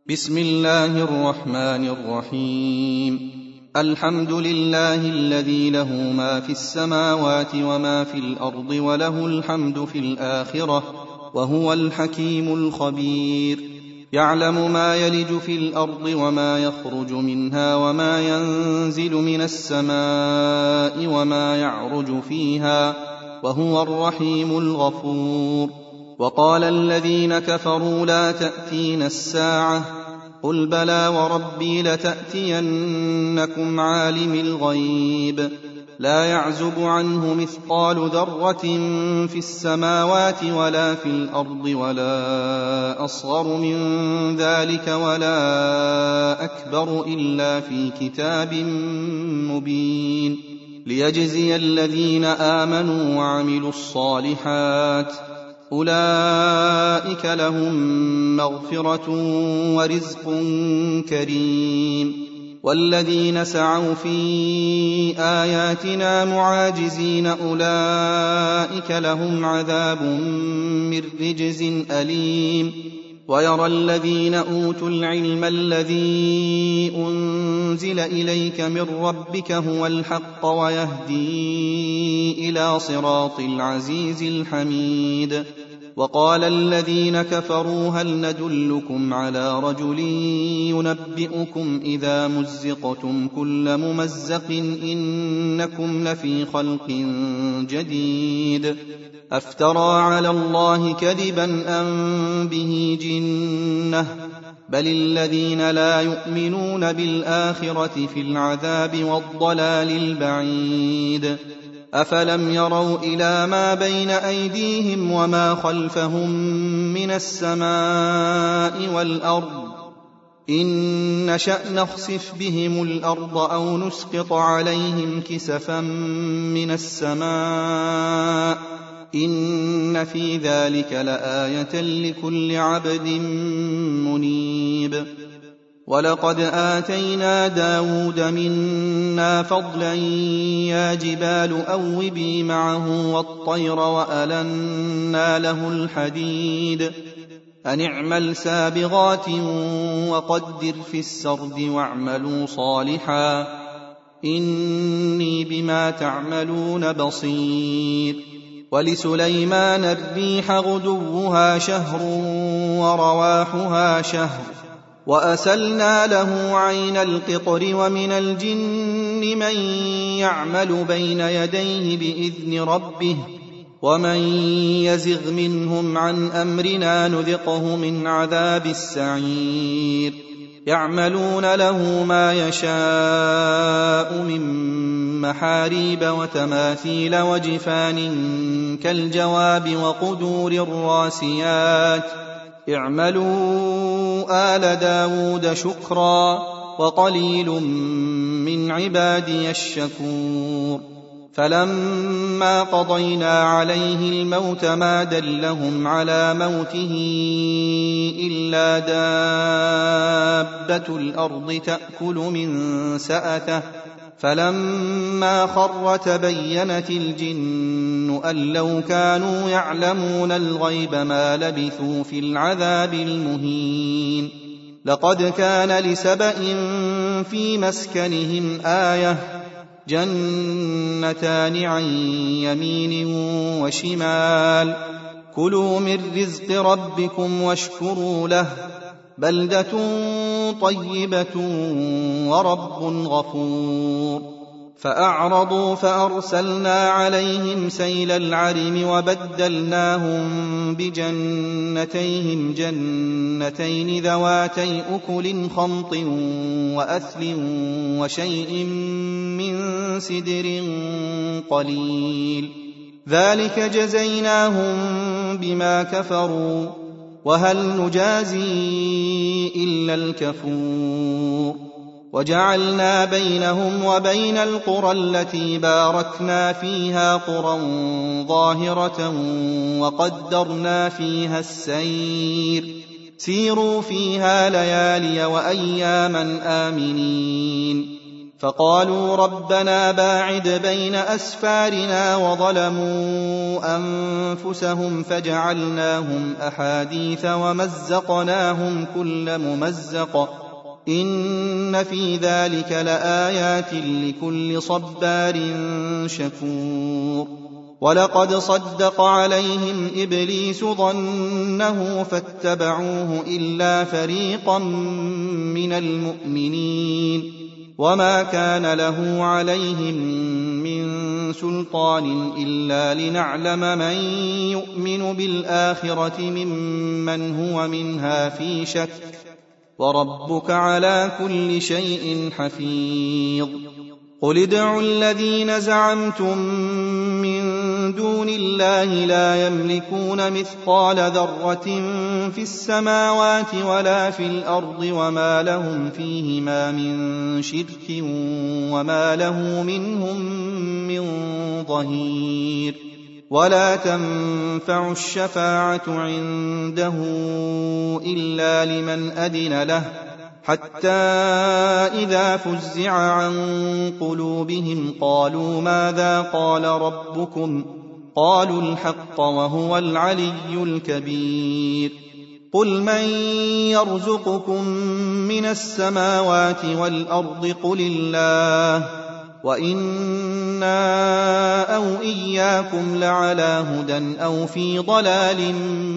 بسم الله الرحمن الرحيم. الحمد لله الذي له ما في السماوات وما في الأرض وله الحمد في الآخرة وهو الحكيم الخبير. يعلم ما يلج في الأرض وما يخرج منها وما ينزل من السماء وما يعرج فيها وهو الرحيم الغفور. وقال الذين كفروا لا تأتين الساعة قل بلى وربي لتأتينكم عالم الغيب لا يعزب عنه مثقال ذرة في السماوات ولا في الأرض ولا أصغر من ذلك ولا أكبر إلا في كتاب مبين ليجزي الذين آمنوا وعملوا الصالحات أولئك لهم مغفرة ورزق كريم. والذين سعوا في آياتنا معاجزين أولئك لهم عذاب من رجز أليم. ويرى الذين أوتوا العلم الذي أنزل إليك من ربك هو الحق ويهدي إلى صراط العزيز الحميد. وقال الذين كفروا هل ندلكم على رجل ينبئكم إذا مزقتم كل ممزق إنكم لفي خلق جديد أفترى على الله كذبا أم به جنة بل الذين لا يؤمنون بالآخرة في العذاب والضلال البعيد. أفلم يروا إلى ما بين أيديهم وما خلفهم من السماء والأرض إن نشأ نخسف بهم الأرض أو نسقط عليهم كسفا من السماء إن في ذلك لآية لكل عبد منيب. ولقد آتينا داود منا فضلا يا جبال أوبي معه والطير وألنا له الحديد أن اعمل سابغات وقدر في السرد واعملوا صالحا إني بما تعملون بصير. ولسليمان الريح غدوها شهر ورواحها شهر وأسلنا له عين القطر ومن الجن من يعمل بين يديه بإذن ربه ومن يزغ منهم عن أمرنا نذقه من عذاب السعير. يعملون له ما يشاء من محاريب وتماثيل وجفان كالجواب وقدور الراسيات اعملوا آل داود شكرا وقليل من عبادي الشكور. فلما قضينا عليه الموت ما دلهم على موته إلا دابة الأرض تأكل من سأته فلما خر تبينت الجن أن لو كانوا يعلمون الغيب ما لبثوا في العذاب المهين. لقد كان لسبإ في مسكنهم آية جنتان عن يمين وشمال كلوا من رزق ربكم واشكروا له بلدة طيبة ورب غفور. فأعرضوا فأرسلنا عليهم سيل العرم وبدلناهم بجنتيهم جنتين ذواتي أكل خمط وأثل وشيء من سدر قليل ذلك جزيناهم بما كفروا وهل نجازي إلا الكفور. وجعلنا بينهم وبين القرى التي باركنا فيها قرى ظاهرة وقدرنا فيها السير سيروا فيها ليالي وأياما آمنين فقالوا ربنا باعد بين أسفارنا وظلموا أنفسهم فجعلناهم أحاديث ومزقناهم كل ممزق إن في ذلك لآيات لكل صبار شكور ولقد صدق عليهم إبليس ظنه فاتبعوه إلا فريقا من المؤمنين وما كان له عليهم من سلطان إلا لنعلم من يؤمن بالآخرة ممن هو منها في شك وربك على كل شيء حفيظ قل ادعوا الذين زعمتم من دون الله لا يملكون مثقال ذرة في السماوات ولا في الأرض وما لهم فيهما من شرك وما له منهم من ظهير ولا تنفع الشفاعة عنده إلا لمن أذن له حتى إذا فزع عن قلوبهم قالوا ماذا قال ربكم قالوا الحق وهو العلي الكبير قل من يرزقكم من السماوات والأرض قل الله وإنا أو إياكم لعلى هدى أو في ضلال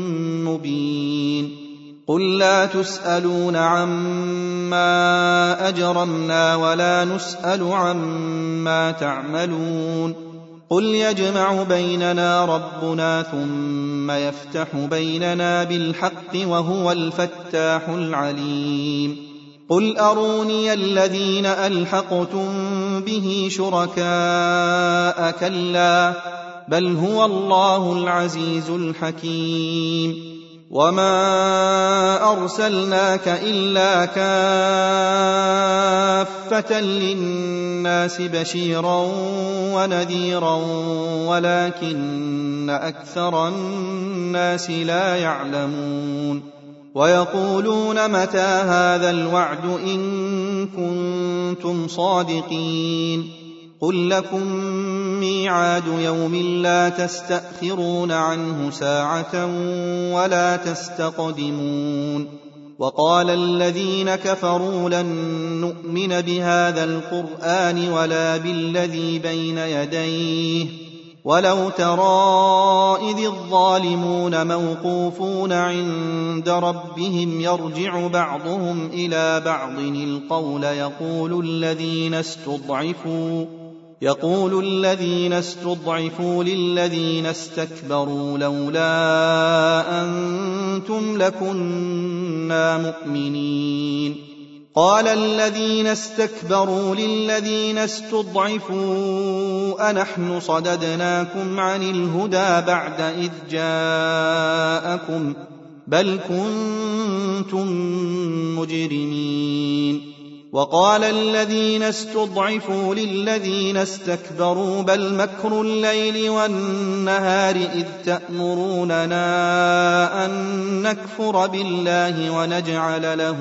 مبين قل لا تسألون عما أجرمنا ولا نسأل عما تعملون قل يجمع بيننا ربنا ثم يفتح بيننا بالحق وهو الفتاح العليم قل أروني الذين ألحقتم به شركاء كلا بل هو الله العزيز الحكيم وما أرسلناك إلا كافة للناس بشيرا ونذيرا ولكن أكثر الناس لا يعلمون ويقولون متى هذا الوعد إن كنتم صادقين قل لكم ميعاد يوم لا تستأخرون عنه ساعة ولا تستقدمون وقال الذين كفروا لن نؤمن بهذا القرآن ولا بالذي بين يديه ولو ترى إذ الظالمون موقوفون عند ربهم يرجع بعضهم إلى بعض القول يقول الذين استضعفوا للذين استكبروا لولا أنتم لكنا مؤمنين قال الذين استكبروا للذين استضعفوا أنحن صددناكم عن الهدى بعد إذ جاءكم بل كنتم مجرمين وقال الذين استضعفوا للذين استكبروا بل مكر الليل والنهار إذ تأمروننا أن نكفر بالله ونجعل له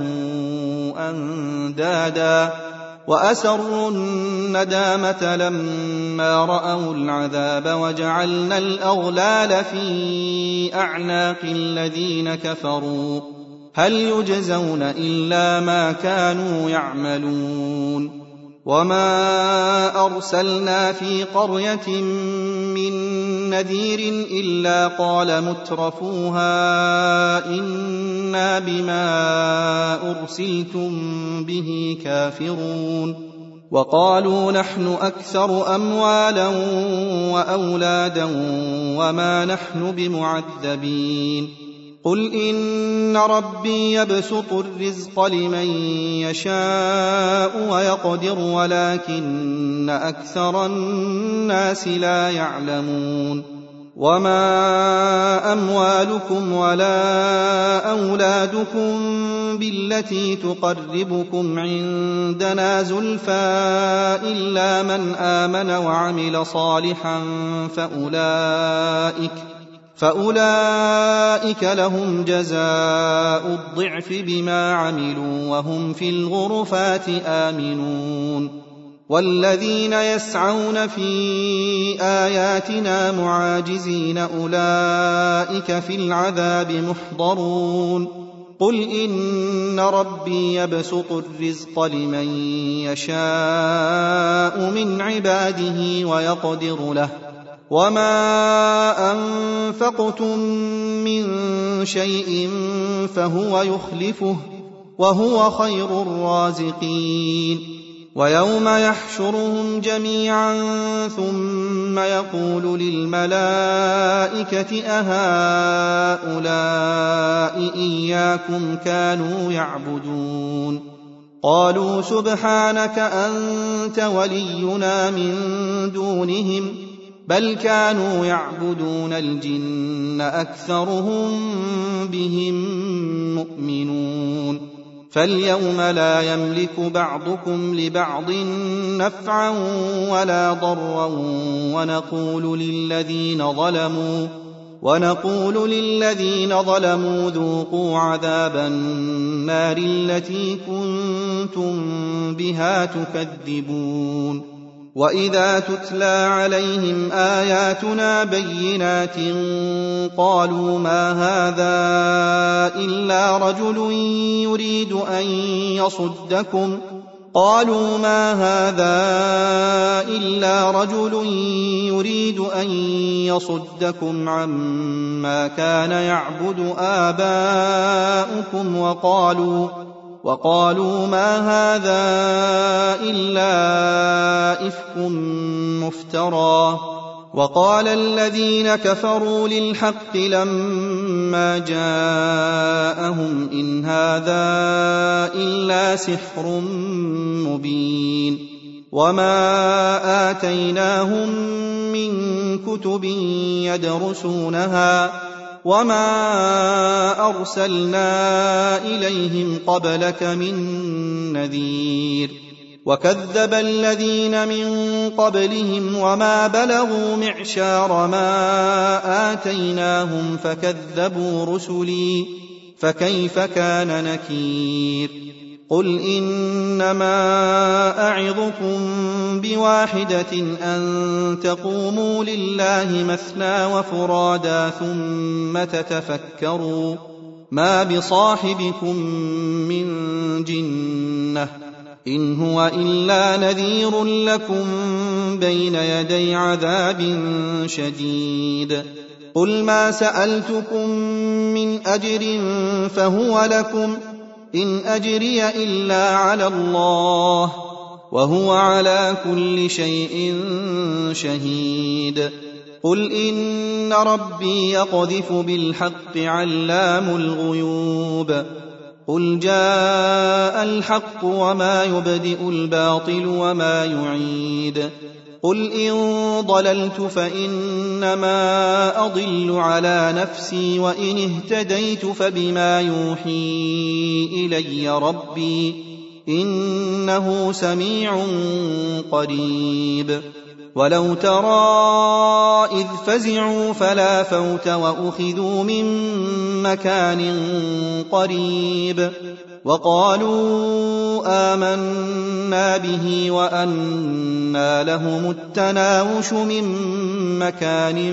أندادا وأسروا الندامة لما رأوا العذاب وجعلنا الأغلال في أعناق الذين كفروا هل يجزون إلا ما كانوا يعملون وما أرسلنا في قرية من نذير إلا قال مترفوها إنا بما أرسلتم به كافرون وقالوا نحن أكثر أموالا وأولادا وما نحن بمعذبين قل إن ربي يبسط الرزق لمن يشاء ويقدر ولكن أكثر الناس لا يعلمون وما أموالكم ولا أولادكم بالتي تقربكم عندنا زلفى إلا من آمن وعمل صالحا فأولئك لهم جزاء الضعف بما عملوا وهم في الغرفات آمنون والذين يسعون في آياتنا معاجزين أولئك في العذاب محضرون قل إن ربي يبسط الرزق لمن يشاء من عباده ويقدر له وما أنفقتم من شيء فهو يخلفه وهو خير الرازقين ويوم يحشرهم جميعا ثم يقول للملائكة أهؤلاء إياكم كانوا يعبدون قالوا سبحانك أنت ولينا من دونهم بل كانوا يعبدون الجن أكثرهم بهم مؤمنون فاليوم لا يملك بعضكم لبعض نفعا ولا ضرا ونقول للذين ظلموا ذوقوا عذاب النار التي كنتم بها تكذبون وإذا تتلى عليهم آياتنا بينات قالوا ما هذا إلا رجل يريد أن يصدكم عما كان يعبد آباؤكم وقالوا ما هذا إلا إفك مفترى وقال الذين كفروا للحق لما جاءهم إن هذا إلا سحر مبين وما آتيناهم من كتب يدرسونها وما أرسلنا إليهم قبلك من نذير وكذب الذين من قبلهم وما بلغوا معشار ما آتيناهم فكذبوا رسلي فكيف كان نكير قل إنما أعظكم بواحدة أن تقوموا لله مثنى وفرادا ثم تتفكروا ما بصاحبكم من جنة إن هو إلا نذير لكم بين يدي عذاب شديد قل ما سألتكم من أجر فهو لكم إن أجري إلا على الله وهو على كل شيء شهيد قل إن ربي يقذف بالحق علام الغيوب قل جاء الحق وما يبدئ الباطل وما يعيد قل إن ضللت فإنما أضل على نفسي وإن اهتديت فبما يوحي إلي ربي إنه سميع قريب ولو ترى إذ فزعوا فلا فوت وأخذوا من مكان قريب وقالوا آمنا به وأنى لهم التناوش من مكان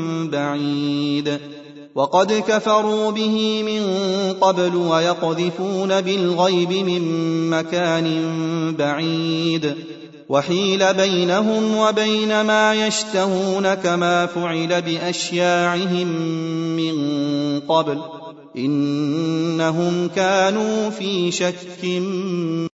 بعيد وقد كفروا به من قبل ويقذفون بالغيب من مكان بعيد وحيل بينهم وبين ما يشتهون كما فعل بأشياعهم من قبل إنهم كانوا في شك